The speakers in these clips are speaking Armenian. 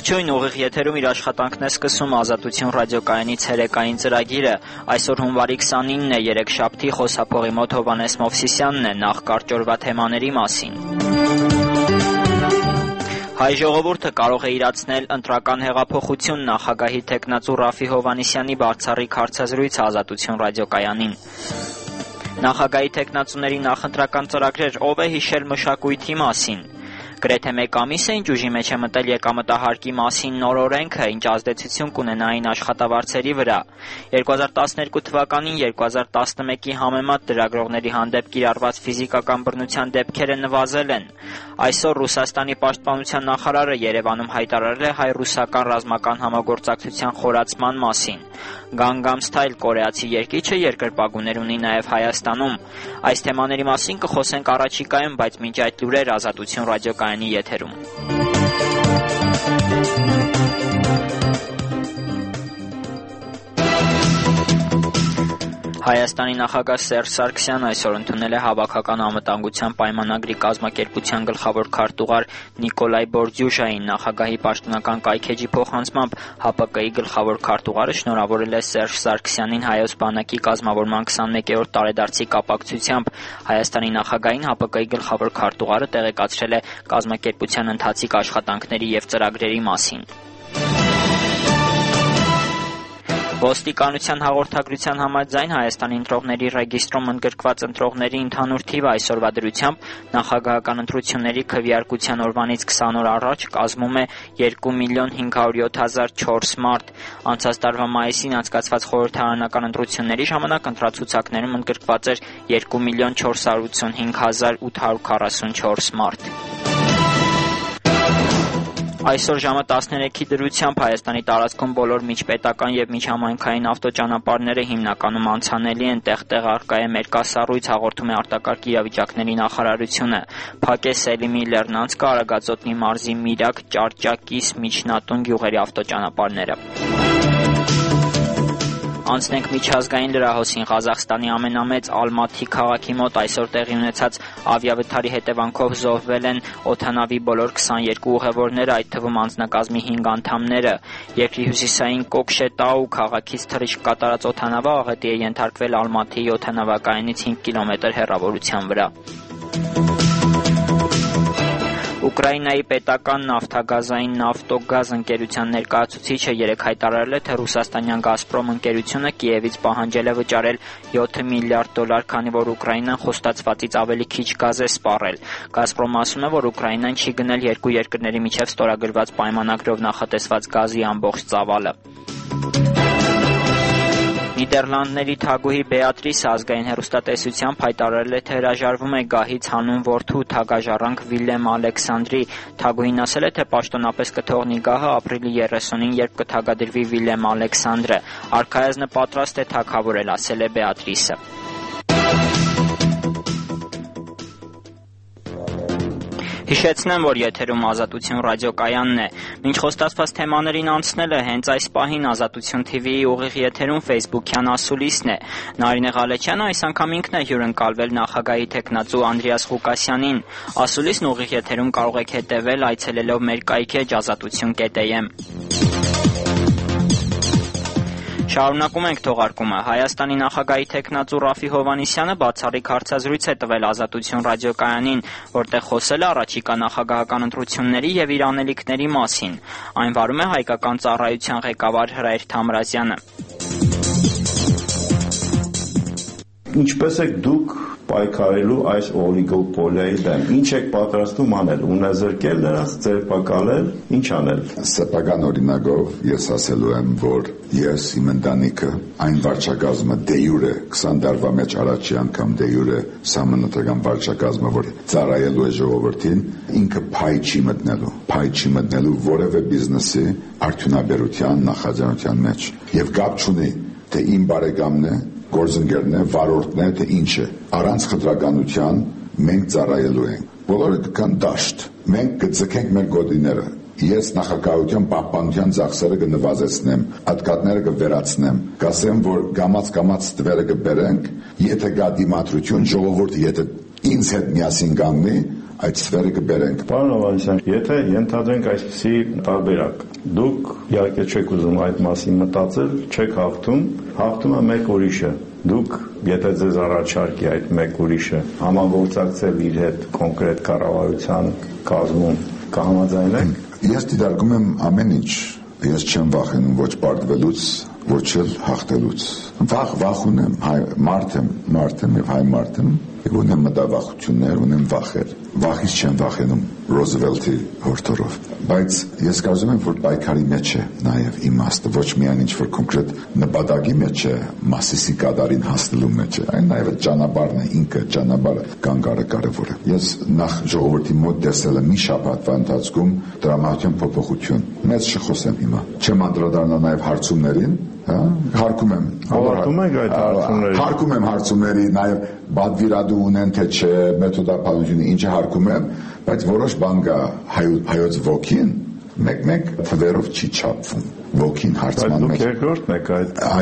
Ողջույն, ուղիղ եթերում իր աշխատանքն է սկսում Ազատություն ռադիոկայանի ցերեկային ծրագիրը։ Այսօր հունվարի 29-ն է, երեքշաբթի, խոսափողի մոտ Հովհաննես Մովսիսյանն է, նախ կարճ օրվա թեմաների մասին։ Հայ ժողովուրդը կարող է իրացնել ընտրական հեղափոխություն, նախագահի թեկնածու Ռաֆի Հովհաննիսյանի բացառիկ հարցազրույցը Ազատություն ռադիոկայանին։ Նախագահի թեկնածուների նախընտրական ծրագրեր, ով է հիշել մշակույթի մասին։ Գրեթե մեկ ամիս է, ինչ ուժի մեջ է մտել եկամտահարկի մասին նոր օրենքը, ինչ ազդեցություն կունենա այն աշխատավարձերի վրա։ 2012 թվականին 2011-ի համեմատ լրագրողների հանդեպ կիրառված ֆիզիկական բռնության դեպքերը նվազել են։ Այսօր Ռուսաստանի պաշտպանության նախարարը Երևանում հայտարարել է հայ-ռուսական ռազմական համագործակցության խորացման մասին։ Gangnam Style կորեացի երգիչը երկրպագուներ ունի նաև Հայաստանում։ Այս թեմաների մասին կխոսենք առաջիկայում, բայց մինչ այդ լուրեր Ազատություն ռադիոկայանի եթերում։ Հայաստանի նախագահ Սերժ Սարգսյանն այսօր ընդունել է Հավաքական անվտանգության պայմանագրի կազմակերպության գլխավոր քարտուղար Նիկոլայ Բորդյուշային։ Նախագահի պաշտոնական կայքէջի փոխանցմամբ ՀԱՊԿ-ի գլխավոր քարտուղարը շնորհավորել է Սերժ Սարգսյանին Հայոց բանակի կազմավորման 21-րդ տարեդարձի կապակցությամբ։ Հայաստանի նախագահին ՀԱՊԿ-ի գլխավոր քարտուղարը տեղեկացրել է կազմակերպության ընթացիկ աշխատանքների և ծրագրերի մասին։ Ոստիկանության հաղորդագրության համաձայն Հայաստանի ընտրողների ռեգիստրում ընդգրկված ընտրողների ընդհանուր թիվը այսօրվա դրությամբ նախագահական ընտրությունների քվեարկության օրվանից 20 օր առաջ կազմում է 2,507,004 մարդ։ Անցած տարվա մայիսին անցկացված խորհրդարանական ընտրությունների ժամանակ ընտրացուցակներում ընդգրկված էր 2,485,844 մարդ։ Այսօր ժամը 13-ի դրությամբ Հայաստանի տարածքում բոլոր միջպետական և միջհամայնքային ավտոճանապարհները հիմնականում անցանելի են, տեղ-տեղ առկա է մերկասառույց, հաղորդում է արտակարգ իրավիճակների նախարարությունը։ Փակ է Սելիմի Լեռնանցքը, Արագածոտնի մարզի Միրակ, Ճարճակիս, Միջնատուն գյուղերի ավտոճանապարհները։ Անցնենք միջազգային լրահոսին։ Ղազախստանի ամենամեծ Ալմաթի քաղաքի մոտ այսօր տեղի ունեցած ավիավթարի հետևանքով զոհվել են օդանավի բոլոր 22 ուղևորները, այդ թվում անձնակազմի 5 անդամները։ Երկրի հյուսիսային Կոկշետաու քաղաքից թռիչք կատարած օդանավը աղետի է ենթարկվել Ալմաթիի օդանավակայանից 5 կիլոմետր հեռավորության վրա։ Ուկրաինայի պետական նավթագազային Նավտոգազ ընկերության ներկայացուցիչը երեկ հայտարարել է, թե ռուսաստանյան Գազպրոմ ընկերությունը Կիևից պահանջել է վճարել $7 միլիարդ, քանի որ Ուկրաինան խոստացվածից ավելի քիչ գազ է սպառել։ Գազպրոմը ասում է, որ Ուկրաինան չի գնել երկու երկրների միջև ստորագրված պայմանագրով նախատեսված գազի ամբողջ ծավալը։ Նիդերլանդների թագուհի Բեատրիսը ազգային հեռուստատեսությամբ հայտարարել է, թե հրաժարվում է գահից հանուն որդու թագաժառանգ Վիլեմ Ալեքսանդրի։ Թագուհին ասել է, թե պաշտոնապես կթողնի գահը ապրիլի 30-ին, երբ կթագադրվի Վիլեմ Ալեքսանդրը։ Արքայազնը պատրաստ է թագավորել, ասել է Բեատրիսը։ Հիշեցնեմ, որ եթերում Ազատություն ռադիոկայանն է։ Մինչ խոստացված թեմաներին անցնելը հենց այս պահին Ազատություն TV-ի ուղիղ եթերում Facebook-յան ասուլիսն է։ Նարինե Ղալեչյանը այս անգամ ինքն է հյուրընկալվել նախագահի թեկնածու Անդրեաս Ղուկասյանին։ Ասուլիսն ուղիղ եթերում կարող եք հետևել այցելելով մեր կայքէջ azatutyon.am։ Շարունակում ենք թողարկումը։ Հայաստանի նախագահի թեկնածու Ռաֆի Հովհաննիսյանը բացառիկ հարցազրույց է տվել Ազատություն ռադիոկայանին, որտեղ խոսել է առաջիկա նախագահական ընտրությունների և իր անելիքների մասին։ Այն վարում է Հայկական ծառայության ղեկավար Հրայր Թամրազյանը։ Ինչպես եք դուք պայքարելու այս օլիգոպոլիայի դեմ, ինչ եք պատրաստում անել, ունազրկել նրանց, ձերբակալել, ինչ անել։ Սեփական օրինակով ես ասելու եմ, որ ես իմ ընտանիքը այն վարչակազմը դե յուրե 20 տարվա մեջ առաջի անգամ դե յուրե սահմանադրական վարչակազմը, որ ծառայելու է ժողովրդին, ինքը փայ չի մտնելու որևէ բիզնեսի արդյունաբերության նախաձեռնության մեջ եւ կապ չունի, թե իմ բարեկամն է, գործընկերն է, վարորդն է, թե ինչ է։ Առանց խտրականության մենք ծառայելու ենք։ Բոլորը կգան դաշտ։ Մենք կձգենք մեր գոտիները։ Ես նախագահության պահպանության ծախսերը կնվազեցնեմ, հատկատները կվերացնեմ, կասեմ, որ գամած թվերը կբերենք, եթե գա դիմադրություն, ժողովուրդը եթե ինձ հետ միասին կանգնի, այդ սֆերը կբերենք։ Պարոն Հովհաննիսյան, եթե ենթադրենք այսպիսի տարբերակ, դուք իհարկե չեք ուզում այդ մասին մտածել, չեք հաղթում, հաղթում է մեկ ուրիշը։ Դուք, եթե ձեզ առաջարկի այդ մեկ ուրիշը համագործակցել իր հետ կոնկրետ կառավարության կազմում, կհամաձայնեք։ Ես դիտարկում եմ ամեն ինչ։ Ես չեմ վախենում ոչ պարտվելուց, ոչ էլ հաղթելուց։ Վախ ունեմ, մարդ եմ եւ հայ մարդ եմ, եւ ունեմ մտավախություններ, ունեմ վախեր։ Վախից չեմ վախենում Ռոզվելտի հորդորով։ Բայց ես կարծում եմ, որ պայքարի մեջ է նաեւ իմաստը, ոչ միայն ինչ որ կոնկրետ նպատակի մեջ է, Մասիսի կատարին հասնելու մեջ է, այն նաեւ ճանապարհն է, ինքը ճանապարհը կանգառը կարևոր է։ Ես նախ ժողովրդի մոտ տեսել եմ մի շաբաթվա ընթացքում դրամատիկ փոփոխություն։ Մեծ չխոսեմ հիմա։ Չեմ անդրադառնա նաեւ հարցումներին, հարկում եմ։ Հավատում եք այդ հարցումներին։ Հարկում եմ հարցումների, նաեւ բադվիրադու ունեն թե չէ, մեթոդապանությունը ինչը հարկում եմ, բայց որոշ բան կա հայոց ոգին մեկ թվերով չի չափվում։ Ոգին հարցման մեջ։ Բայց դուք երկրորդն եք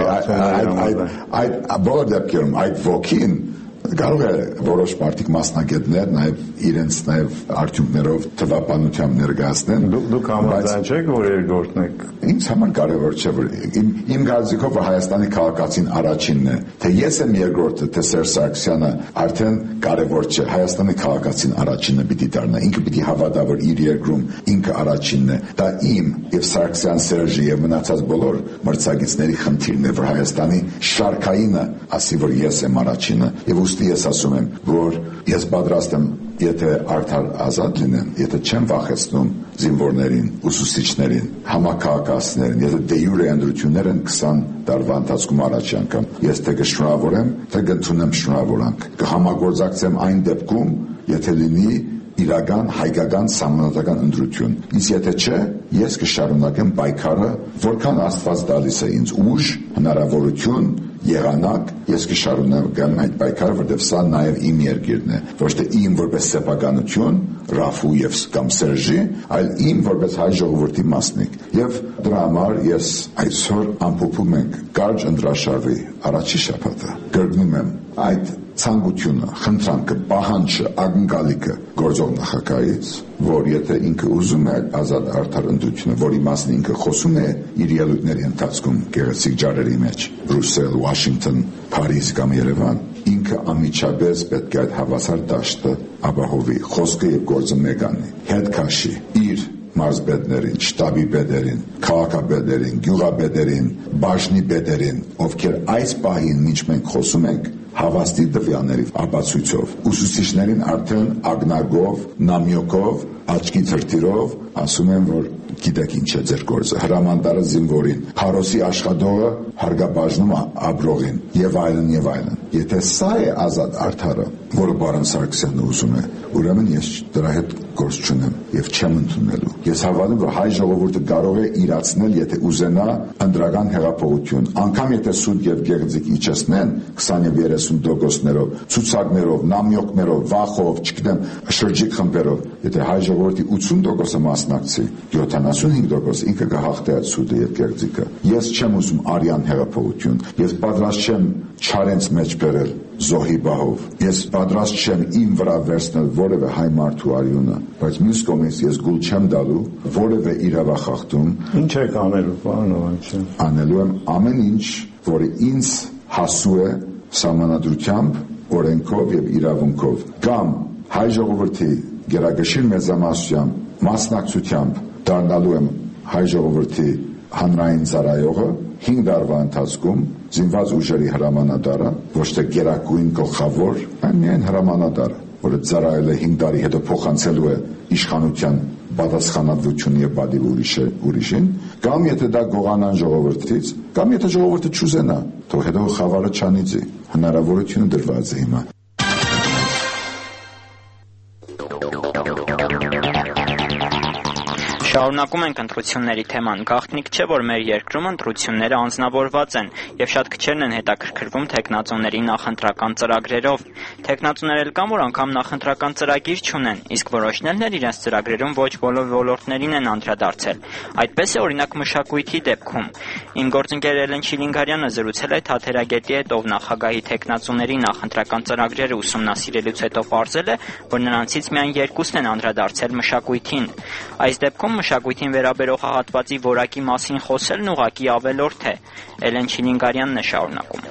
այդ բոլոր դեպքերում այդ ոգին կարող է որոշ մարդիկ մասնագետներ նաև իրենց նաև արդյունքներով թվապանությամբ ներկայացնեն։ Դուք համաձայն չեք, որ երկրորդն եք։ Ինձ համար կարևոր չէ, որ իմ կարծիքով որ Հայաստանի քաղաքացին առաջինն է, թե ես եմ երկրորդը, թե Սերժ Սարգսյանը, արդեն կարևոր չէ։ Հայաստանի քաղաքացին առաջինը պիտի դառնա, ինքը պիտի հավատա, որ իր երկրում ինքը առաջինն է։ Դա իմ եւ Սարգսյան Սերժի եւ մնացած բոլոր մրցակիցների խնդիրն է, որ Հայաստանի շարքայինը ասի, որ ես եմ առաջինը եւ ես ասում եմ, որ ես պատրաստ եմ, եթե արդար ազատ լինեն, եթե չեմ վախեցնում զինվորներին, ուսուցիչներին, համակարգացիներին, եթե դե յուրե ընտրություններ են 20 տարվա ընթացքում առաջի անգամ, ես թե կշնորհավորեմ, թե կընդունեմ շնորհավորանք, կհամագործակցեմ այն դեպքում, եթե լինի իրական հայկական սահմանադրական ընտրություն։ Իսկ եթե չէ, ես կշարունակեմ պայքարը, որքան Աստված տալիս է ինձ ուժ, հնարավորություն, եղանակ, ես կշարունակեմ այդ պայքարը, որտեղ սա նաև իմ երկիրն է, ոչ թե իմ որպես սեփականություն, Ռաֆու եւ կամ Սերժի, այլ իմ որպես հայ ժողովրդի մասնիկ։ Եվ դրա համար ես այսօր ամփոփում ենք կարճ ընտրաշարժի առաջի շաբաթը։ Գրկնում եմ այդ ցանկությունը, խնդրանքը, պահանջը, ակնկալիքը գործող նախագահից, որ եթե ինքը ուզում է ազատ արդար ընտրությունը, որի մասին ինքը խոսում է իր ելույթների ընթացքում գեղեցիկ ջարերի մեջ, Բրյուսել, Վաշինգտոն, Փարիզ կամ Երևան, ինքը անմիջապես պետք է այդ հավասար դաշտը ապահովի, խոսքը եւ գործը մեկ անի, հետ քաշի իր մարզպետներին, շտաբի պետերին, քաղաքապետերին, գյուղապետերին, բաժնի պետերին, ովքեր այս պահին ինչ մենք խոսում ենք, հավաստի տվյալների ապացույցով, ուսուցիչներին արդեն ագնագով, նամյոկով, աչքի թրթիրով ասում են, որ գիտեք ինչ է ձեր գործը, հրամանտարը զինվորին, Փարոսի աշխատողը հարգաբաժնում ապրողին եւ այլն եւ այլն։ Եթե սա է ազատ արդարը, որը պարոն Սարգսյանը ուզում է, ուրեմն ես դրա հետ գործ չունեմ եւ չեմ ընդունելու։ Ես հավատում, որ հայ ժողովուրդը կարող է իրացնել, եթե ուզենա ընդրական հեղափոխություն, անկամ եթե սուտ եւ գեղձիկ իջեցնեն 20 եւ 30%-ներով, ցուցակներով, նամյոկներով, վախով, չգիտեմ, շրջիկ խմբերով, եթե հայ ժողովրդի 80%-ը մասնակցի, 75% ինքը կհաղթի այդ սուտը եւ գեղձիկը։ Ես չեմ ուզում արյան հեղափոխություն, ես պատրաստ չեմ չարենց մեջ բերել զոհի բահով։ Ես պատրաստ չեմ իմ վրա վերցնել որևէ հայ մարդու արյունը, բայց մյուս կողմից ես գուլ չեմ տալու որևէ իրավախախտում։ Ինչ եք անելու, պարոն Հովհաննիսյան։ Անելու եմ ամեն ինչ, որը ինձ հասու է սահմանադրությամբ, օրենքով եւ իրավունքով, կամ հայ ժողովրդի գերագշիր մեծամասնությամբ, մասնակցությամբ դառնալու եմ հայ ժողովրդի հանրային ծառայողը 5 տարվա ընթացքում զինված ուժերի հրամանատարը, ոչ թե գերագույն գլխավոր, այլ միայն հրամանատարը, որը ծառայել է 5 տարի հետո փոխանցելու է իշխանության պատասխանատվությունը եւ բադիվ ուրիշին, կամ եթե դա գողանան ժողովրդից, կամ եթե ժողովուրդը չուզենա, թող հետո խավարը չանիծի, հնարավորությունը դրված է հիմա։ Շարունակում ենք ընտրությունների թեման։ Գաղտնիք չէ, որ մեր երկրում ընտրությունները անձնավորված են եւ շատ քչերն են հետաքրքրվում թեկնածուների նախընտրական ծրագրերով։ Թեկնածուներ էլ կան, որ անգամ նախընտրական ծրագիր չունեն, իսկ որոշներն էլ իրենց ծրագրերում ոչ բոլոր ոլորտներին են անդրադարձել։ Այդպես է օրինակ մշակույթի դեպքում։ Իմ գործընկեր Էլեն Շիլինգարյանը զրուցել է թատերագետի հետ, ով նախագահի թեկնածուների նախընտրական ծրագրերը ուսումնասիրելուց հետո պարզել է, որ նրանցից միայն 2-ն են անդրադարձել մշակույթին։ Այս դեպքում մշակույթին վերաբերող հատվածի որակի մասին խոսելն ուղղակի ավելորդ է։ Էլեն Շիլինգարյանն է շարունակում։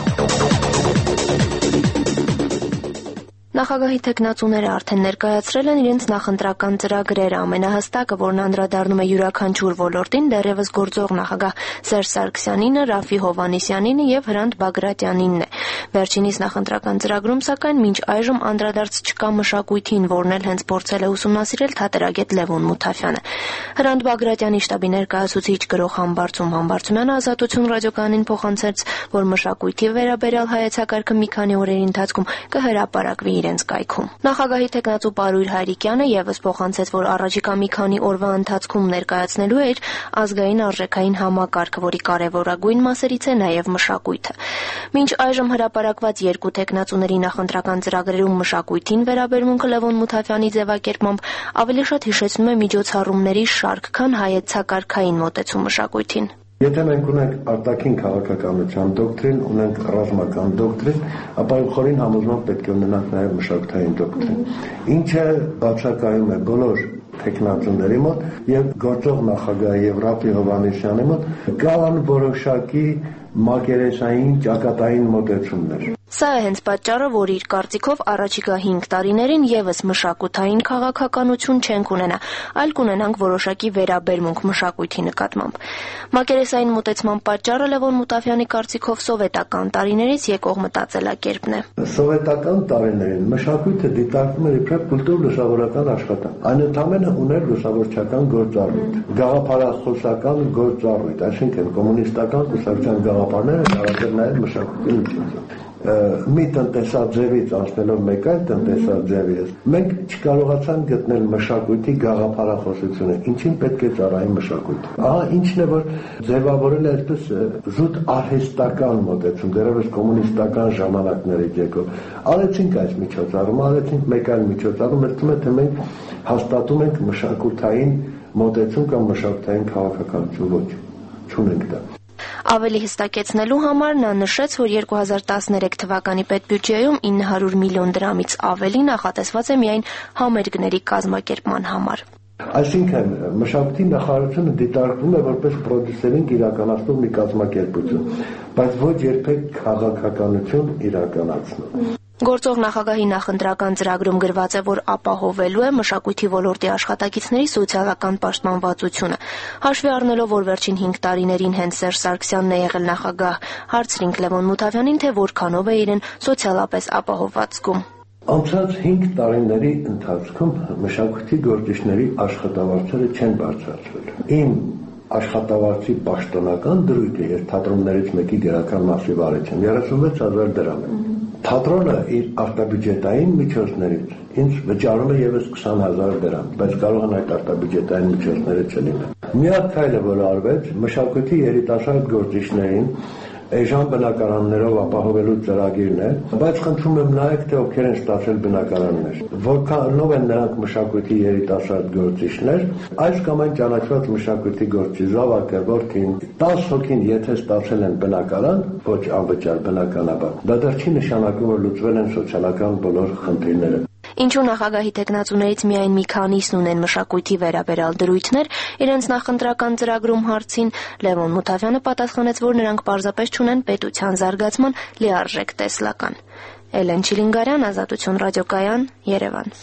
Նախագահի թեկնածուները արդեն ներկայացրել են իրենց նախընտրական ծրագրերը, ամենահստակը, որն անդրադառնում է յուրաքանչյուր ոլորտին, դեռևս գործող նախագահ Սերժ Սարգսյանինը, Ռաֆի Հովհաննիսյանինը եւ Հրանտ Բագրատյանինն է։ Վերջինիս նախընտրական ծրագրում, սակայն, մինչ այժմ անդրադարձ չկա մշակույթին, որն էլ հենց փորձել է ուսումնասիրել թատերագետ Լևոն Մութաֆյանը։ Հրանտ Բագրատյանի շտաբի ներկայացուցիչ գրող Համբարձումյանը Ազատություն ռադիոկայանին փոխանցեց, որ մշակույթի վերաբերյալ հայեցակարգը մի քանի օրերի ընթացքում կհրապարակվի իրենց կայքում։ Նախագահի թեկնածու Պարույր Հայրիկյանը եւս փոխանցեց, որ առաջիկա մի քանի օրվա ընթացքում ներկայացնելու է ազգային արժեքային համակարգը, որի կարևորագույն մասերից է նաեւ մշակույթը։ Մինչ այժմ հրապարակված երկու թեկնածուների նախընտրական ծրագրերում մշակույթին վերաբերմունքը Լևոն Մութաֆյանի ձևակերպմամբ ավելի շատ հիշեցնում է միջոցառումների շարք, քան հայեցակարգային մոտեցում մշակույթին։ Եթե մենք ունենք արտաքին քաղաքականության դոկտրին, ունենք ռազմական դոկտրին, ապա խորին համոզմամբ պետք է ունենանք նաև մշակութային դոկտրին, ինչը բացակայում է բոլոր թեկնածուների մոտ եւ գործող նախագահի եւ Ռաֆի Հովհաննիսյանի մոտ կան որոշակի մակերեսային ճակատային մոտեցումներ։ Սա է հենց պատճառը, որ իր կարծիքով առաջիկա 5 տարիներին եւս մշակութային քաղաքականություն չենք ունենա, այլ կունենանք որոշակի վերաբերմունք մշակույթի նկատմամբ։ Մակերեսային մոտեցման պատճառը Լևոն Մութաֆյանի կարծիքով սովետական տարիներից եկող մտածելակերպն է։ Սովետական տարիներին մշակույթը դիտարկվում էր իբրև կուլտուր-լուսավորական աշխատանք։ Այն ընդհանրապես ուներ լուսավորչական գործառույթ, գաղափարախոսական գործառույթ, այսինքն կոմունիստական կուսակցության գաղափարները տարածել նաև մշակույթի միջոցով։ Մի տնտեսաձևից անցնելով մեկ այլ տնտեսաձևի, մենք չկարողացանք գտնել մշակույթի գաղափարախոսությունը, ինչին պետք է ծառայի մշակույթը։ Ահա ինչն է, որ ձևավորել է այսպես զուտ արհեստական մոտեցում, դեռևս կոմունիստական ժամանակներից եկող։ Արեցինք այս միջոցառումը, արեցինք մեկ այլ միջոցառում, ես թվում է, թե մենք հաստատում ենք մշակութային մոտեցում կամ մշակութային քաղաքականություն, ոչ, չունենք դա։ Ավելի հստակեցնելու համար նա նշեց, որ 2013 թվականի պետբյուջեում 900 միլիոն դրամից ավելի նախատեսված է միայն համերգների կազմակերպման համար։ Այսինքն մշակույթի նախարարությունը դիտարկվում է որպես պրոդյուսերինգ իրականացնող մի կազմակերպություն, բայց ոչ երբեք քաղաքականություն իրականացնում։ Գործող նախագահի նախընտրական ծրագրում գրված է, որ ապահովելու է մշակույթի ոլորտի աշխատակիցների սոցիալական պաշտպանվածությունը։ Հաշվի առնելով, որ վերջին 5 տարիներին հենց Սերժ Սարգսյանն է եղել նախագահ, հարցրինք Լևոն Մութաֆյանին, թե որքանով է իրեն սոցիալապես ապահովված զգում։ Անցած 5 տարիների ընթացքում մշակույթի գործիչների աշխատավարձերը չեն բարձրացվել։ Իմ աշխատավարձի պաշտոնական դրույթը ես թատրոններից մեկի գերական մասի վարիչ եմ, 36,000 դրամ է։ Թատրոնը իր արտաբյուջետային միջոցներից ինձ վճարում է եւս 20,000 դրամ, բայց կարող են այդ արտաբյուջետային միջոցները չլինել։ Միակ քայլը, որ արվեց, մշակույթի երիտասարդ գործիչներին էժան բնակարաններով ապահովելու ծրագիրն է, բայց խնդրում եմ նայեք, թե ովքեր են ստացել բնակարաններ, որքանով են նրանք մշակույթի երիտասարդ գործիչներ, այս կամ այն ճանաչված մշակույթի գործիչ զավակը, որդին, 10 հոգին եթե ստացել են բնակարան, ոչ անվճար բնականաբար, դա դեռ չի նշանակում, որ լուծվել են սոցիալական բոլոր խնդիրները։ Ինչու նախագահի տեխնացուներից միայն մի քանիսն ունեն մշակույթի վերաբերյալ դրույթներ, իրենց նախընտրական ծրագրում հարցին Լևոն Մութաֆյանը պատասխանեց, որ նրանք պարզապես չունեն պետության զարգացման լիարժեք տեսլական։ Էլեն Շիլինգարյան, Ազատություն ռադիոկայան, Երևան։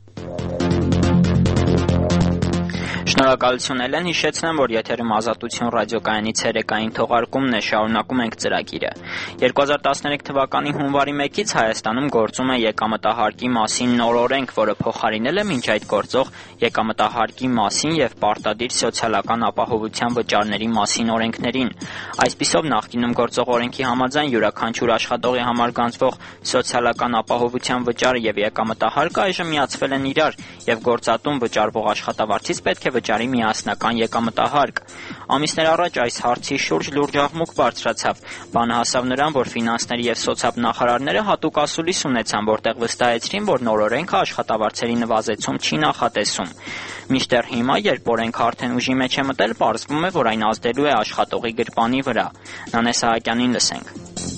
Շնորհակալություն Էլեն, հիշեցնեմ, որ եթերում Ազատություն ռադիոկայանի ցերեկային թողարկումն է, շարունակում ենք ծրագիրը։ 2013 թվականի հունվարի 1-ից Հայաստանում գործում է եկամտահարկի մասին նոր օրենք, որը փոխարինել է մինչ այդ գործող եկամտահարկի մասին եւ պարտադիր սոցիալական ապահովության վճարների մասին օրենքներին։ Այսպիսով նախկինում գործող օրենքի համաձայն յուրաքանչյուր աշխատողի համար գանձվող սոցիալական ապահովության վճարը եւ եկամտահարկը այժմ միացվել են իրար եւ գործատուն վճարվող աշխատավարձից պետք է վճարի միասնական եկամտահարկ։ Ամիսներ առաջ այս հարցի շուրջ լուրջ աղմուկ բարձրացավ։ Բանը հասավ նրան, որ ֆինանսների եւ սոցիալ նախարարները հատուկ ասուլիս ունեցան, որտեղ վստահեցրին, որ նոր օրենքը աշխատավարձերի նվազեցում չի նախատեսում։ Մինչդեռ հիմա, երբ օրենքը արդեն ուժի մեջ է մտել, պարզվում է, որ այն ազդելու է աշխատողի գրպանի վրա։ Նանե Սահակյանին լսենք։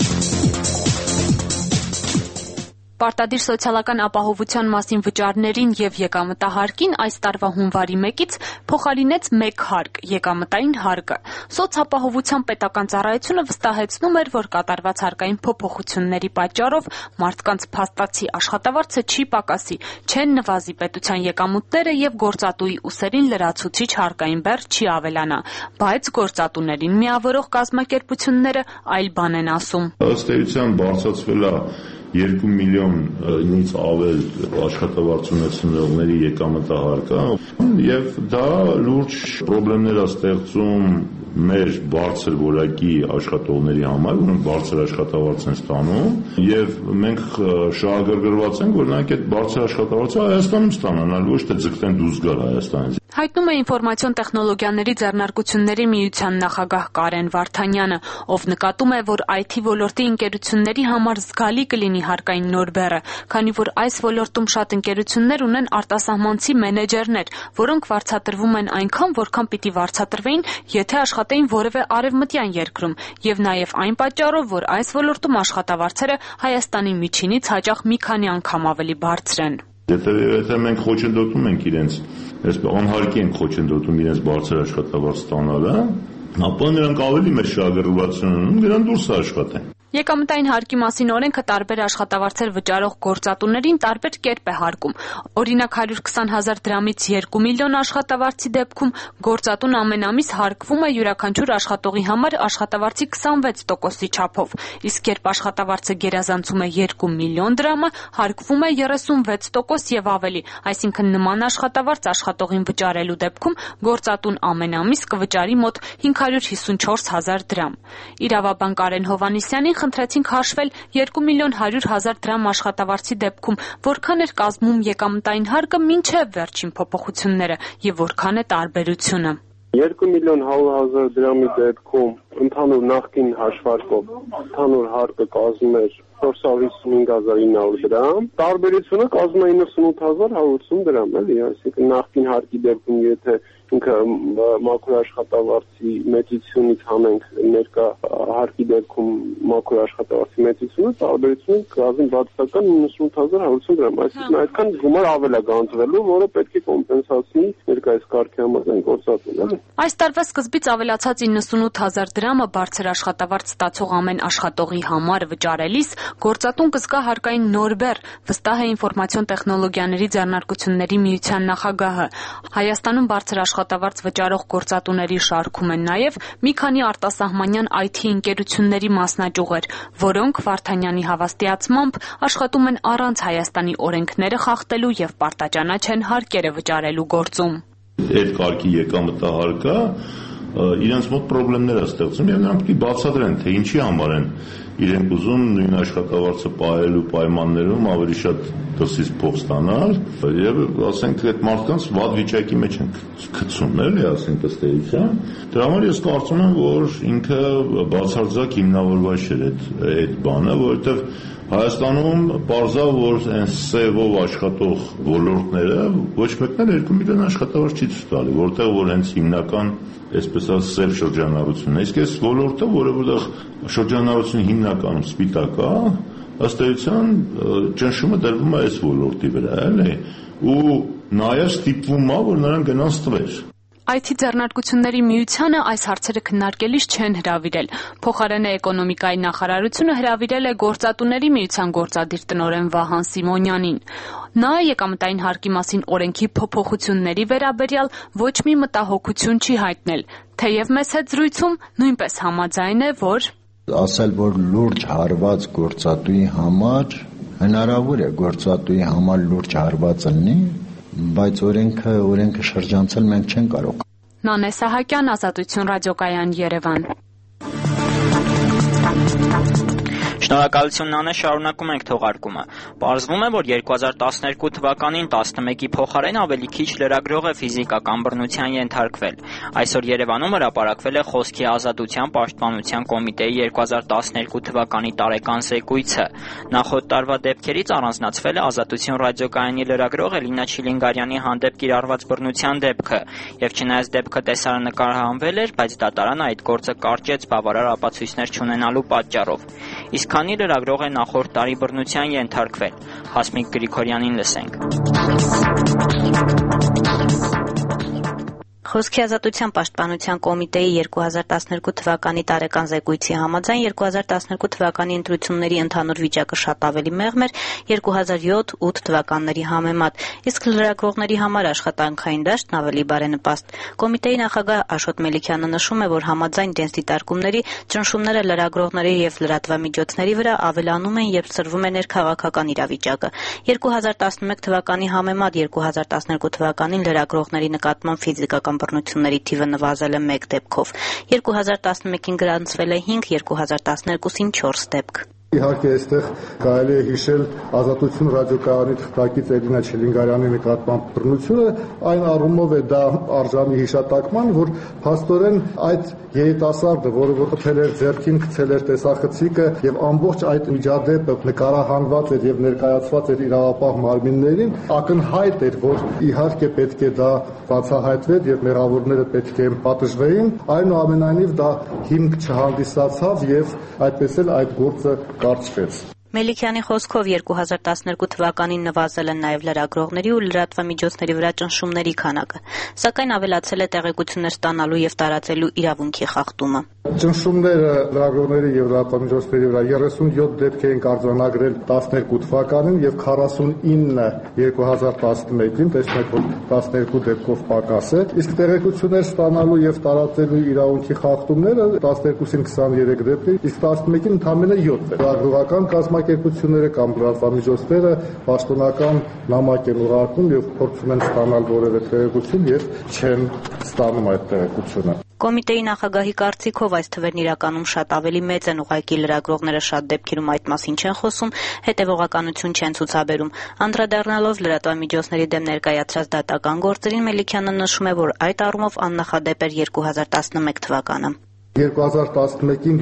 Պարտադիր սոցիալական ապահովության մասին վճարներին եւ եկամտահարկին այս տարվա հունվարի 1-ից փոխարինեց մեկ հարկ՝ եկամտային հարկը։ Սոցապահովության պետական ծառայությունը վստահեցնում էր, որ կատարված հարկային փոփոխությունների պատճառով մարդկանց փաստացի աշխատավարձը չի պակասի, չեն նվազի պետության եկամուտները եւ գործատուի ուսերին լրացուցիչ հարկային բեռ չի ավելանա։ Բայց գործատուներին միավորող կազմակերպությունները այլ բան են ասում։ Ըստ էության բարձրացվել է 2 միլիոնից ավել աշխատավարձ ունեցողների եկամտահարկը եւ դա լուրջ խնդիրներ է ստեղծում մեր բարձր որակի աշխատողների համար, որոնք բարձր աշխատավարձ են ստանում եւ մենք շահագրգռված ենք, որ նրանք այդ բարձր աշխատավարձը Հայաստանում ստանան, ոչ թե ձգտեն դուրս գալ Հայաստանից։ Հայտնում է ինֆորմացիոն տեխնոլոգիաների ձեռնարկությունների միության նախագահ Կարեն Վարդանյանը, ով նկատում է, որ IT ոլորտի ընկերությունների համար զգալի կլինի հարկային նոր բեռը, քանի որ այս ոլորտում շատ ընկերություններ ունեն արտասահմանցի մենեջերներ, որոնք վարձատրվում են այնքան, որքան պիտի վարձատրվեին, եթե աշխատեին որևէ արևմտյան երկրում, եւ նաեւ այն պատճառով, որ այս ոլորտում աշխատավարձերը Հայաստանի միջինից հաճախ մի քանի անգամ ավելի բարձր են։ Եթե մենք խոչընդոտում ենք իրենց, այսպես անհարկի ենք խոչընդոտում իրենց բարձր աշխատավարձ ստանալը, ապա նրանք ավելի մեծ շահագրգռվածություն ունեն, նրանք դուրս աշխատեն։ Եկամտային հարկի մասին օրենքը տարբեր աշխատավարձեր վճարող գործատուներին տարբեր կերպ է հարկում։ Օրինակ 120,000 դրամից 2 միլիոն աշխատավարձի դեպքում գործատուն ամեն ամիս հարկվում է յուրաքանչյուր աշխատողի համար աշխատավարձի 26%-ի չափով, իսկ երբ աշխատավարձը գերազանցում է 2 միլիոն դրամը, հարկվում է 36% եւ ավելի, այսինքն նման աշխատավարձ աշխատողին վճարելու դեպքում գործատուն ամեն ամիս կվճարի մոտ 554,000 դրամ։ Իրավաբան Կարեն Հովհաննիսյանին խնդրեցինք հաշվել 2 միլիոն 100,000 դրամ աշխատավարձի դեպքում, որքան էր կազմում եկամտային հարկը մինչև վերջին փոփոխությունները եւ որքան է տարբերությունը։ 2 միլիոն 100,000 դրամի դեպքում ընդհանուր նախկին հաշվարկով ընդհանուր հարկը կազմում էր 455,900 դրամ, տարբերությունը կազմում է 98,180 դրամ, էլի, այսինքն նախկին հարկի դեպքում եթե ինքը մաքուր աշխատավարձի մեծությունից հանենք ներկա հարկի դեպքում մաքուր աշխատավարձի մեծությունը, տարբերությունը կազմի բացասական 98,180 դրամ, այսինքն այդքան գումար ավել է գանձվելու, որը պետք է կոմպենսացնի ներկայիս կարգի համաձայն գործատուն, էլի։ Այս տարվա սկզբից ավելացած 98,000 դրամը բարձր աշխատավարձ ստացող ամեն աշխատողի համար վճարելիս գործատուն կզգա հարկային նոր բեռ, վստահ է ինֆորմացիոն տեխնոլոգիաների ձեռնարկությունների միության նախագահը։ Հայաստանում բարձր աշխատավարձ վճարող գործատուների շարքում են նաև մի քանի արտասահմանյան IT ընկերությունների մասնաճյուղեր, որոնք Վարդանյանի հավաստիացմամբ աշխատում են առանց Հայաստանի օրենքները խախտելու եւ պարտաճանաչ են հարկերը վճարելու գործում։ Այդ կարգի եկամտահարկը իրենց մոտ խնդիրներ է ստեղծում եւ նրանք պետք է բացատրեն, թե ինչի համար են իրենք ուզում նույն աշխատավարձը պահելու պայմաններում ավելի շատ դրսից փող ստանալ եւ ասենք այդ մարդկանց վատ վիճակի մեջ են գցում, էլի, ասենք ըստ էության։ Դրա համար ես կարծում եմ, որ ինքը բացարձակ հիմնավորված չէր այդ բանը, որովհետեւ Հայաստանում պարզա, որ այն սևով աշխատող ոլորտները ոչ մեկն էլ 2 միլիոն աշխատավարձ չի ցույց տալի, որտեղ որ հենց հիմնական այսպես ասած սև շրջանառությունն է։ Իսկ այս ոլորտը, որովհետեւ շրջանառությունը հիմնականում սպիտակ է, ըստ էության ճնշումը դրվում է այս ոլորտի վրա, էլի, ու նաեւ ստիպվում է, որ նրանք գնան ստվեր։ IT ձեռնարկությունների միությանը այս հարցերը քննարկելիս չեն հրավիրել։ Փոխարենը էկոնոմիկայի նախարարությունը հրավիրել է գործատուների միության գործադիր տնօրեն Վահան Սիմոնյանին։ Նա եկամտային հարկի մասին օրենքի փոփոխությունների վերաբերյալ ոչ մի մտահոգություն չի հայտնել, թեև մեծ հետ զրույցում նույնպես համաձայն է, որ ասել, որ լուրջ հարված գործատուի համար հնարավոր է գործատուի համար լուրջ հարված լինի, բայց օրենքը շրջանցել մենք չեն կարող։ Նանե Սահակյան, Ազատություն ռադիոկայան, Երևան։ Շնորհակալություն Նանե, շարունակում ենք թողարկումը։ Պարզվում է, որ 2012 թվականին 11-ի փոխարեն ավելի քիչ լրագրող է ֆիզիկական բռնության ենթարկվել։ Այսօր Երևանում հրապարակվել է Խոսքի ազատության պաշտպանության կոմիտեի 2012 թվականի տարեկան զեկույցը։ Նախորդ տարվա դեպքերից առանձնացվել է Ազատություն ռադիոկայանի լրագրող Էլինա Չիլինգարյանի հանդեպ կիրառված բռնության դեպքը, եւ չնայած դեպքը տեսարանկարահանվել էր, բայց դատարանը այդ գործը կարճեց բավարար ապացույցներ չունենալու պատճառով։ Իսկ քանի լրագրող է նախորդ տարի բռնության ենթարկվել։ Հասմիկ Գրիգորյանին լսենք։ Խոսքի ազատության պաշտպանության կոմիտեի 2012 թվականի տարեկան զեկույցի համաձայն 2012 թվականի ընտրությունների ընդհանուր վիճակը շատ ավելի մեղմ էր 2007-8 թվականների համեմատ, իսկ լրագրողների համար աշխատանքային դաշտն ավելի բարենպաստ։ Կոմիտեի նախագահ Աշոտ Մելիքյանը նշում է, որ համաձայն դենսդիտարկումների ճնշումները լրագրողների եւ լրատվամիջոցների վրա ավելանում են, երբ սրվում է ներքաղաքական իրավիճակը։ 2011 թվականի համեմատ 2012 թվականին լրագրողների նկատմամբ ֆիզիկական բռնությունների թիվը նվազել է 1 դեպքով։ 2011-ին գրանցվել է 5, 2012-ին 4 դեպք։ Իհարկե այստեղ կարելի է հիշել Ազատություն ռադիոկայանի թղթակից Էլինա Չիլինգարյանի նկատմամբ բռնությունը, այն առումով է դա արժանի հիշատակման, որ փաստորեն այդ երիտասարդը, որը գտել էր ձեռքին, գցել էր տեսախցիկը եւ ամբողջ այդ միջադեպը նկարահանված էր եւ ներկայացված էր իրավապահ մարմիններին, ակնհայտ էր, որ իհարկե պետք է դա բացահայտվեր եւ մեղավորները պետք է պատժվեին, այնուամենայնիվ դա հիմք չհանդիսացավ եւ այդպես էլ այդ գործը կարճվեց։ Մելիքյանի խոսքով 2012 թվականին նվազել են նաև լրագրողների ու լրատվամիջոցների վրա ճնշումների քանակը, սակայն ավելացել է տեղեկություններ ստանալու եւ տարածելու իրավունքի խախտումը։ Ճնշումները լրագրողների եւ լրատվամիջոցների վրա 37 դեպք էին արձանագրել 12 թվականին եւ 49 2011-ին, տեսնեք որ 12 դեպքով պակաս է, իսկ տեղեկություններ ստանալու եւ տարածելու իրավունքի խախտումները 12-ին 23 դեպք է, իսկ 11-ին ընդամենը 7 է։ Լրագրողական կազմակերպությունները կամ լրատվամիջոցները պաշտոնական նամակ են ուղարկում եւ փորձում են ստանալ որևէ տեղեկություն եւ չեն ստանում այդ տեղեկությունը։ Կոմիտեի նախագահի կարծիքով այս թվերն իրականում շատ ավելի մեծ են, ուղղակի լրագրողները շատ դեպքերում այդ մասին չեն խոսում, հետևողականություն չեն ցուցաբերում։ Անդրադառնալով լրատվամիջոցների դեմ ներկայացրած դատական գործերին, Մելիքյանը նշում է, որ այդ առումով աննախադեպ էր 2011 թվականը։ 2011-ին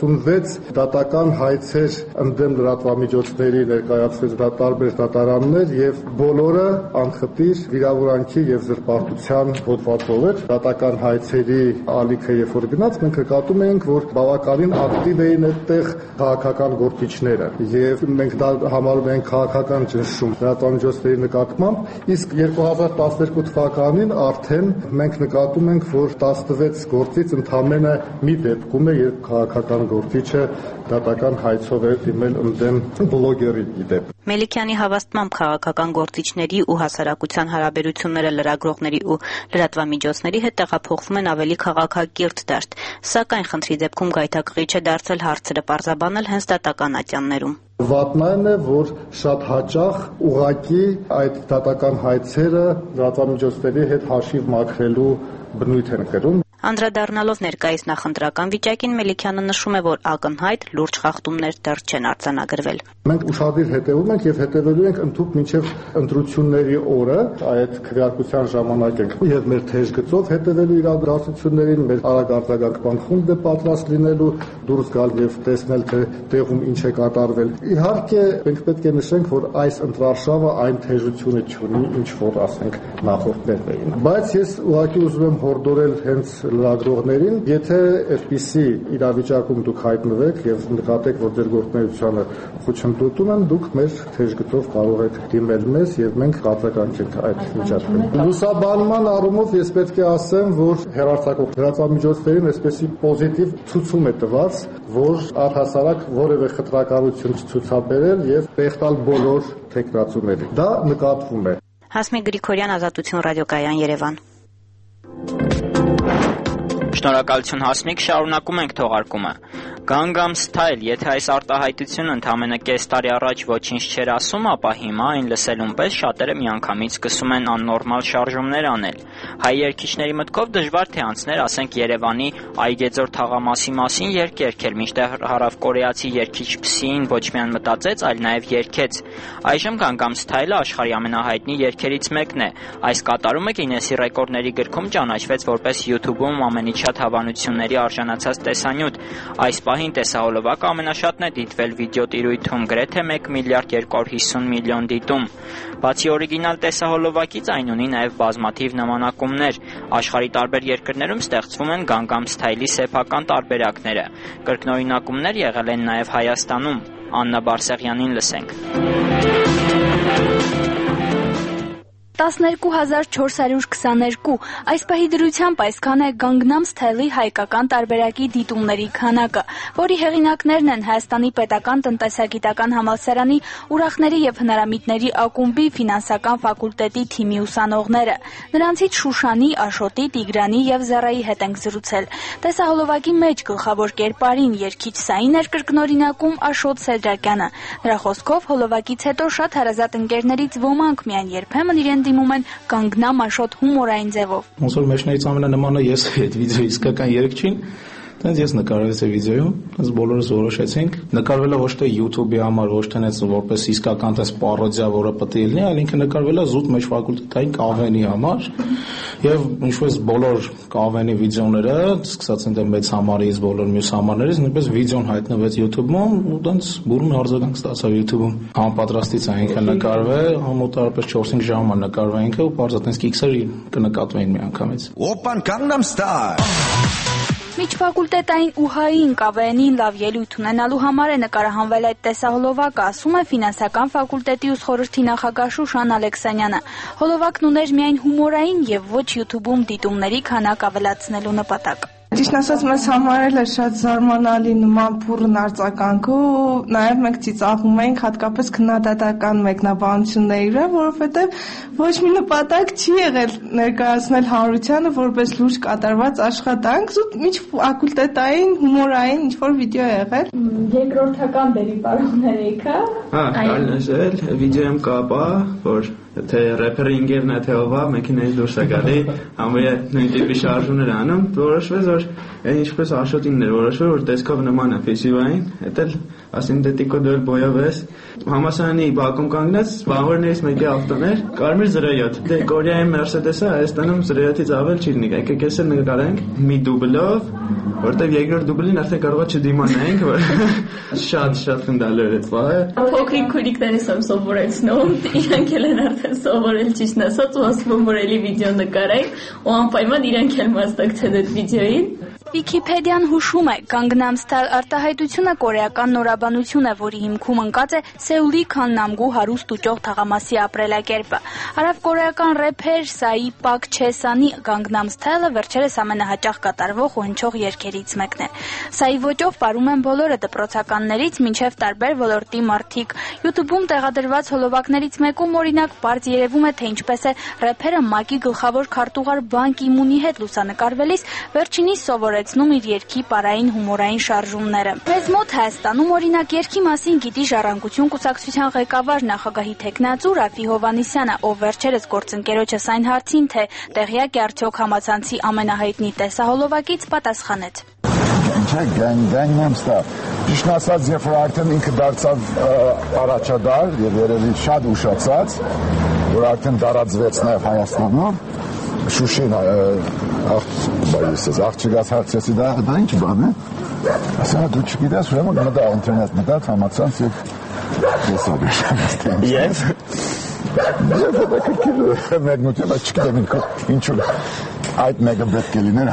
36 դատական հայցեր ընդդեմ լրատվամիջոցների ներկայացվեց տարբեր դատարաններ եւ բոլորը անխտիր վիրավորանքի եւ զրպարտության հոդվածով էր։ Դատական հայցերի ալիքը երբ որ գնաց, մենք նկատում էինք, որ բավականին ակտիվ էին այդտեղ քաղաքական գործիչները եւ մենք դա համարում ենք քաղաքական ճնշում լրատվամիջոցների նկատմամբ, իսկ 2012 թվականին արդեն մենք նկատում ենք, որ 16 գործից ընդամենը մի դեպքում է, երբ քաղաքական գործիչը դատական հայցով է դիմել ընդդեմ բլոգերի դեպ։ Մելիքյանի հավաստմամբ քաղաքական գործիչների ու հասարակության հարաբերությունները լրագրողների ու լրատվամիջոցների հետ տեղափոխվում են ավելի քաղաքակիրթ դաշտ, սակայն խնդրի դեպքում գայթակղիչ է դարձել հարցերը պարզաբանել հենց դատական ատյաններում։ Վատն այն է, որ շատ հաճախ ուղղակի այդ դատական հայցերը լրատվամիջոցների հետ հաշիվ մաքրելու բնույթ են կրում։ Անդրադառնալով ներկայիս նախընտրական վիճակին, Մելիքյանը նշում է, որ ակնհայտ լուրջ խախտումներ դեռ չեն արձանագրվել։ Մենք ուշադիր հետևում ենք եւ հետևելու ենք ընդհանուր մինչեւ ընտրությունների օրը, այդ քվեարկության ժամանակ ենք եւ մեր թեժ գծով հետևելու իրադարձություններին, մեր արագ արձագանքման խումբ է պատրաստ լինելու դուրս գալ եւ տեսնել թե տեղում ինչ է կատարվել։ Իհարկե, մենք պետք է նշենք, որ այս ընտրարշավը այն թեժությունը չունի, ինչ որ ասենք նախորդներն էին։ Բայց ես ուղղակի ուզում եմ հորդորել հենց լրագրողներին, եթե այդպիսի իրավիճակում դուք հայտնվեք եւ նկատեք, որ ձեր գործունեությանը խոչընդոտում են, դուք մեր թեժ գծով կարող եք դիմել մեզ եւ մենք կարձագանքենք այդ միջադեպին։ Լուսաբանման առումով ես պետք է ասեմ, որ հեռարձակող լրատվամիջոցներին այսպեսի պոզիտիվ ցուցում է տված, որ առհասարակ որևէ խտրականություն չցուցաբերել եւ պեղտալ բոլոր թեկնածուներին։ Դա նկատվում է։ Հասմիկ Գրիգորյան, Ազատություն ռադիոկայան, Երևան։ Շնորհակալություն Հասմիկ, շարունակում ենք թողարկումը։ Gangnam Style, եթե այս արտահայտությունը ընդամենը կես տարի առաջ ոչինչ չէր ասում, ապա հիմա այն լսելուն պես շատերը միանգամից սկսում են աննորմալ շարժումներ անել։ Հայ երգիչների մտքով դժվար թե անցներ, ասենք Երևանի Այգեձոր թաղամասի մասին երգ երգել, մինչդեռ հարավկորեացի երգիչ Psy-ն ոչ միայն մտածեց, այլ նաև երգեց։ Այժմ Gangnam Style-ը աշխարհի ամենահայտնի երգերից մեկն է։ Այս կատարումը Գինեսի ռեկորդների գրքում ճանաչվեց որպես YouTube-ում ամենից շատ հավանությունների արժանացած տեսանյութ։ Այս պահին տեսահոլովակը ամենաշատն է դիտվել վիդեոտիրույթում, գրեթե 1 միլիարդ 250 միլիոն դիտում։ Բացի օրիգինալ տեսահոլովակից այն ունի նաև բազմաթիվ նմանակումներ։ Աշխարհի տարբեր երկրներում ստեղծվում են Gangnam Style-ի սեփական տարբերակները։ Կրկնօրինակումներ եղել են նաև Հայաստանում։ Աննա Բարսեղյանին լսենք։ 12422 այս պահի դրությամբ այսքան է Gangnam Style-ի հայկական տարբերակի դիտումների քանակը, որի հեղինակներն են Հայաստանի պետական տնտեսագիտական համալսարանի ուրախների եւ հնարամիտների ակումբի ֆինանսական ֆակուլտետի թիմի ուսանողները։ Նրանցից Շուշանի, Աշոտի, Տիգրանի եւ Զարայի հետ ենք զրուցել։ Տեսահոլովակի մեջ գլխավոր կերպարին երգիչ Սային էր կրկնօրինակում Աշոտ Սեդրակյանը։ Նրա խոսքով հոլովակից հետո շատ հարազատ ընկերներից ոմանք միայն երբեմն իրեն դիմում են Gangnam Աշոտ հումորային ձևով։ Ոնց որ մեջներից ամենանմանը ես այդ վիդեոյի իսկական երգչին, տենց ես նկարվեցի վիդեոյում, այս բոլորս որոշեցինք, նկարվելա ոչ թե YouTube-ի համար, ոչ թե այնպես որպես իսկական տես պարոդիա, որը պետք է լինի, այլ ինքը նկարվելա զուտ մեջ ֆակուլտետային կավենի համար, եւ ինչպես բոլոր կավենի վիդեոները, սկսած այնտեղ մեծ համարից, բոլոր մյուս համարներից, նույնպես վիդեոն հայտնվեց YouTube-ում, ու տենց բուրում արձագանք ստացավ YouTube-ում։ Համապատրաստից է ինքը նկարվել, մոտավորապես 4-5 ժամ նկարվել ինքը, ու պարզա տենց կիքսեր կնկատվեին միանգամից։ Open Gangnam Style։ Միջֆակուլտետային ՈՒՀԱ-ին կավենին լավ ելույթ ունենալու համար է նկարահանվել այդ տեսահոլովակը, ասում է ֆինանսական ֆակուլտետի ուսխորհրդի նախագահ Շուշան Ալեքսանյանը։ Հոլովակն ուներ միայն հումորային եւ ոչ YouTube-ում դիտումների քանակ ավելացնելու նպատակ։ Ճիշտ ասած, մեզ համար էլ է շատ զարմանալի նման բուռն արձագանք ու նաև մենք ծիծաղում ենք հատկապես քննադատական մեկնաբանությունների վրա, որովհետև ոչ մի նպատակ չի եղել ներկայացնել հանրությանը որպես լուրջ կատարված աշխատանք, զուտ միջֆակուլտետային հումորային ինչ-որ վիդեո է եղել։ Երկրորդական դերի պարողներ եք, հա։ Այլ նշել, վիդեոյում կապա, որ թե рэփերի ինգերն է թե ով է, մեքենայից դուրս է գալի, համարյա նույն տիպի շարժումներ անում, որոշվեց, որ այն ինչպես Աշոտինն էր որոշվել, որ տեսքով նման է ֆեսիվային, դա էլ ասինթետիկո դեր բոյավես, համասարանի բակում կանգնած, վաղորներից մեկի ավտոներ, կարմիր 07, դե Կորեայի Mercedes-ը Հայաստանում 07-ից ավել չի լինի, եկեք էս նկարենք մի դուբլով, որտեղ երկրորդ դուբլին արդեն կարողա չդիմանայինք, որ շատ խնդալեր է ծաղը։ Փոքրիկ քուրիկներից եմ սովորեցնում, իրանք էլ են արդեն սովորել ճիշտ ասած, ու ասում որ էլի վիդեո նկարենք, ու անպայման իրանք էլ մասնակցեն այդ վիդեոյին։ Վիքիպեդիան հուշում է, Gangnam Style արտահայտությունը կորեական նորաբանություն է, որի հիմքում ընկած է Սեուլի Քաննամգու հարուստ ու ճոխ թաղամասի ապրելակերպը։ Հարավկորեական рэփեր Սայի Պակ Չեսանի Gangnam Style-ը վերջերս ամենահաճախ կատարվող ու հնչող երգերից մեկն է։ Սայի ոճով պարում են բոլորը դպրոցականներից մինչև տարբեր ոլորտի մարդիկ։ YouTube-ում տեղադրված հոլովակներից մեկում օրինակ բարձ երևում է, թե ինչպես է рэփերը ՄԱԿ-ի գլխավոր քարտուղար Բան Կի Մունի հետ լուսանկարվելիս վերջինիս սովորեցնում իր երգի պարային հումորային շարժումները։ Մեզ մոտ Հայաստանում օրինակ երգի մասին գիտի Ժառանգություն կուսակցության ղեկավար նախագահի թեկնածու Ռաֆի Հովհաննիսյանը, ով վերջերս գործընկերոջս այն հարցին, թե տեղյակ է արդյոք համացանցի ամենահայտնի տեսահոլովակից, պատասխանեց. Gangnam Style։ Ճիշտ ասած, երբ որ արդեն ինքը դարձավ առաջադար եւ երևի շատ ուշացած, որ արդեն տարածվեց նաեւ Հայաստանում, Շուշին աղջիկաց հարցեցի, դա ինչ բան է։ Ասա դու չգիտես, ուրեմն մտա ինտերնետ մտած համացանց եւ ես ուրիշ։ Ես Ես դա կգիտեմ, մեկնություն, չգիտեմ ինչու այդ մեկը պետք է լիներ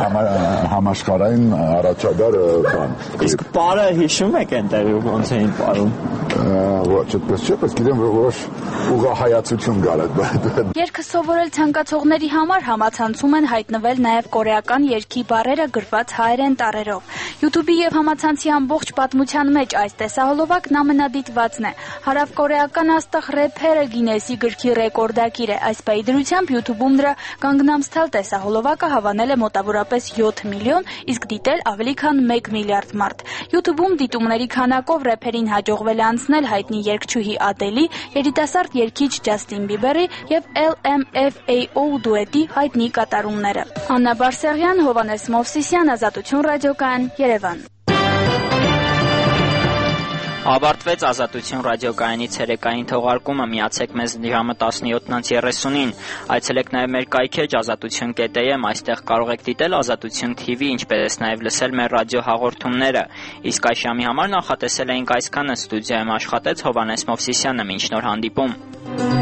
համաշխարհային առաջադար բան։ Իսկ պարը հիշում եք այնտեղ ոնց էին պարում։ Ոչ, այդպես չէ, բայց գիտեմ, որ որոշ ուղղահայացություն կար այդ։ Երգը սովորել ցանկացողների համար համացանցում են հայտնվել նաև կորեական երգի բառերը գրված հայերեն տառերով։ YouTube-ի եւ համացանցի ամբողջ պատմության մեջ այս տեսահոլովակն ամենադիտվածն է։ Հարավկորեական աստղ ռեփերը Գինեսի գրքի ռեկորդակիր է։ Այս պահի դրությամբ YouTube-ում նրա Gangnam Style տեսահոլովակը հավանել է մոտավորապես 7 միլիոն, իսկ դիտել ավելի քան 1 միլիարդ մարդ։ YouTube-ում դիտումների քանակով ռեփերին հաջողվել է անցնել հայտնի երգչուհի Ադելի, երիտասարդ երգիչ Ջասթին Բիբերի եւ LMFAO դուետի հայտնի կատարումները։ Աննա Բարսեղյան, Հովանես Մովսիսյան, Ազատություն ռադիոկայան, Երևան։ Ավարտվեց Ազատություն ռադիոկայանի ցերեկային թողարկումը, միացեք մեզ ժամը 17:30-ին, այցելեք նաև մեր կայքեջ azatutun.am, այստեղ կարող եք դիտել Ազատություն TV, ինչպես նաև լսել մեր ռադիո հաղորդումները, իսկ այս ժամի համար նախատեսել էինք այսքանը, ստուդիայում աշխատեց Հովանես Մովսիսյանը, մինչ նոր հանդիպում։